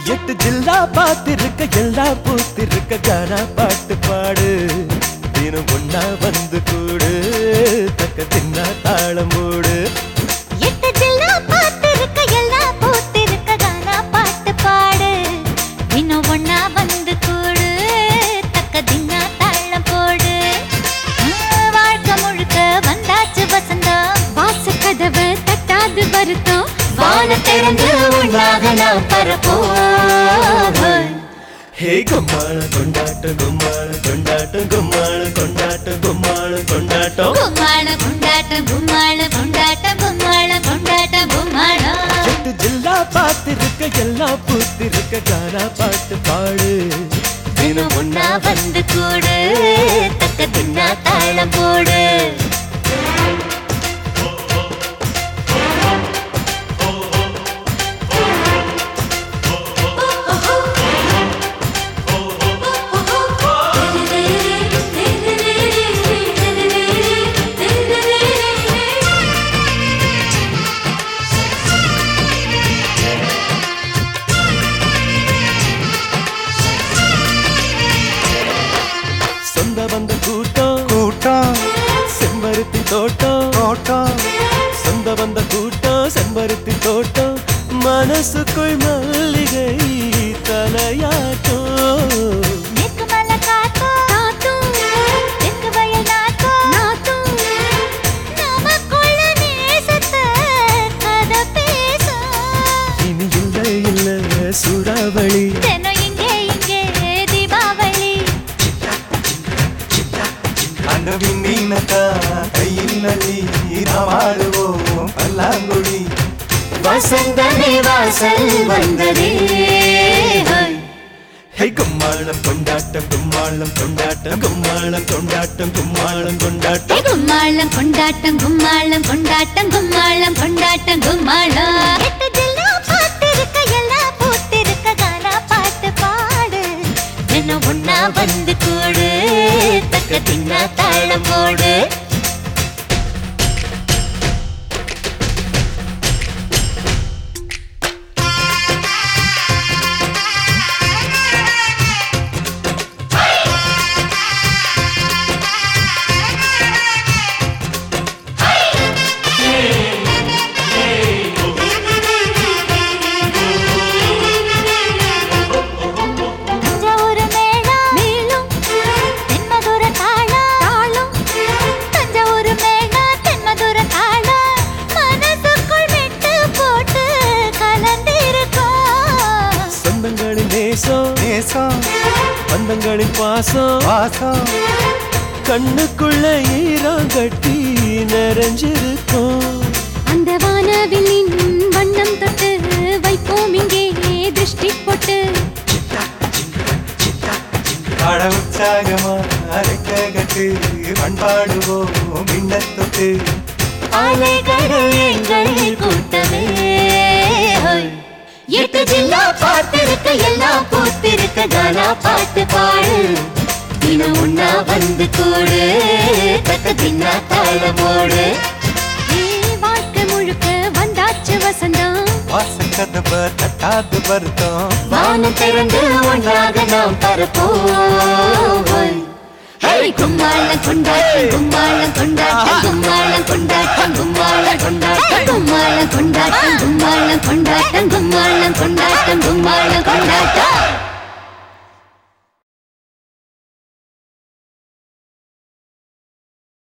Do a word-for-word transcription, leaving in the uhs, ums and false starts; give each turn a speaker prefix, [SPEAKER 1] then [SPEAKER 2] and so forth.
[SPEAKER 1] எட்டு ஜில்லா பாத்திருக்க எல்லாம் பூத்திருக்க கானா பாட்டு பாடு தினம் ஒன்னா வந்து கூடு தக்க தின்னா தாளம் போடு
[SPEAKER 2] எட்டு ஜில்லா பாத்திருக்க எல்லாம் பூத்திருக்க கானா பாட்டு பாடு தினம் ஒன்னா வந்து கூடு தக்க தின்னா தாளம் போடு வாழ்க்கை முழுக்க வந்தாச்சு வசந்தம் வாச கதவு தட்டாது வருத்தம் வான திறந்து உண்டாக நாம் பரப்போம்
[SPEAKER 1] ஹே கும்மாள கொண்டாட்டம் கும்மாள கொண்டாட்டம் கும்மாள கொண்டாட்டம் கும்மாள கொண்டாட்டம்
[SPEAKER 2] கும்மாள கொண்டாட்டம் கும்மாள கொண்டாட்டம் கும்மாள கொண்டாட்டம் கும்மாளம்
[SPEAKER 1] எட்டு ஜில்லா பாத்திருக்க எல்லாம் பூத்திருக்க கானா பாட்டு பாடு
[SPEAKER 2] தினம் ஒன்னா வந்து கூடு தக்க தின்னா தாளம் போடு
[SPEAKER 1] சொந்த வந்த கூட்டம்
[SPEAKER 3] கூட்டம்
[SPEAKER 1] செம்பருத்தி தோட்டம்
[SPEAKER 3] தோட்டம்
[SPEAKER 1] சொந்த வந்த கூட்டம் செம்பருத்தி தோட்டம் மனசுக்குள் மல்லிகை தலையாட்டம்
[SPEAKER 2] மேற்கு மலை காத்தும் காத்தும் தெற்கு வயல் நாத்தும் நாத்தும் நமக்குள்ள நேசத்தை கதை பேசும்
[SPEAKER 1] இனி இல்லை இல்லை சூறாவளி
[SPEAKER 2] தினம் இங்கே இங்கே தீபாவளி
[SPEAKER 3] அந்த விண்ணீனக்கா கையில் நதி நாமாடுவோம் பல்லாங்குழி
[SPEAKER 2] வசந்தமே வாசல் வந்ததே
[SPEAKER 1] ஹே கும்மாளம் கொண்டாட்டம் கும்மாளம் கொண்டாட்டம் கும்மாளம் கொண்டாட்டம் கும்மாளம் கொண்டாட்டம்
[SPEAKER 2] கும்மாளம் கொண்டாட்டம் கும்மாளம் கொண்டாட்டம் கும்மாளம் கொண்டாட்டம் கும்மாளம் எட்டு ஜில்லா பாத்திருக்க எல்லாம் பூத்திருக்க கானா பாட்டு பாடு தினம் ஒன்னா வந்து கூடு தக்க தின்னா தாளம் போடு தஞ்சாவூர் மேளம் மேலும் தென்மதுரை தாளம் தாளம் தஞ்சாவூர் மேளம் தென்மதுரை தாளம் மனசுக்குள் விட்டு போட்டு கலந்திருக்கோம்
[SPEAKER 1] சொந்தங்களின் நேசம்
[SPEAKER 3] நேசம்
[SPEAKER 1] பந்தங்களின் பாசம்
[SPEAKER 3] வாசம்
[SPEAKER 1] கண்ணுக்குள்ள ஈரம் கட்டி நிறைஞ்சிருக்கும்
[SPEAKER 2] அந்த வானவில்லின் வண்ணம் தொட்டு வைப்போம் இங்கே திருஷ்டி போட்டு
[SPEAKER 3] பட உற்சாகமா அரைக்க கட்டு பண்பாடுவோம் மின்னத்தொட்டு
[SPEAKER 2] அலைகள் எங்கள் கூட்டமே எட்டு ஜில்லா பார்த்திருக்க எல்லாம் பூத்திருக்க கானா பாட்டு பாடு தினம் ஒன்னா வந்து கூடு தக்க தின்னா தாளமோடு வாழ்க்கை முழுக்க வந்தாச்சு வசந்தம்
[SPEAKER 3] வாசக்கதவை தட்டாது வருத்தம்
[SPEAKER 2] வானம் திறந்து ஒன்றாக நாம் பரப்போம் கும்மாளம் கொண்டாட்டம் கும்மாளம் கொண்டாட்டம் கும்மாளம் கொண்டாட்டம் கும்மாளம் கொண்டாட்டம் கும்மாளம் கொண்டாட்டம் கும்மாளம் கொண்டாட்டம் கும்மாளம் கொண்டாட்டம் கும்மாளம் கொண்டாட்டம்